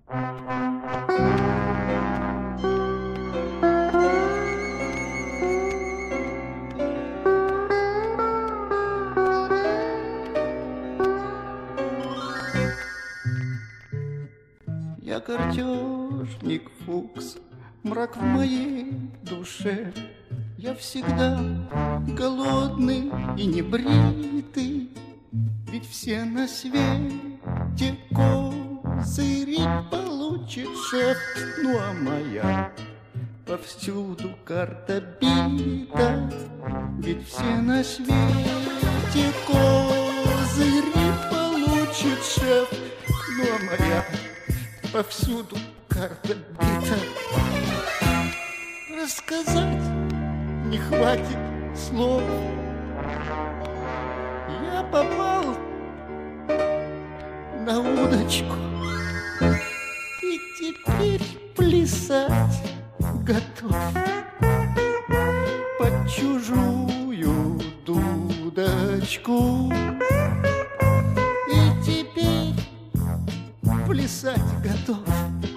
Я картежник Фукс, мрак в моей душе. Я всегда голодный и небритый, ведь все на свете козыри получит шеф. Ну а моя повсюду карта бита, ведь все на свете козыри получит шеф. Ну а моя повсюду карта бита. Рассказать не хватит слов. Я попал на удочку и теперь плясать готов под чужую дудочку. И теперь плясать готов